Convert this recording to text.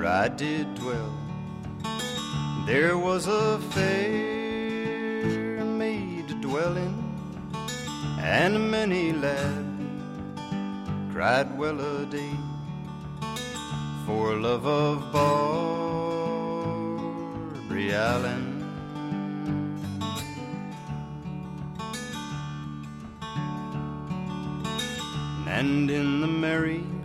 where I did dwell, there was a fair maid dwelling, and many lad cried well-a-day for love of Barbary Allen. And in the merry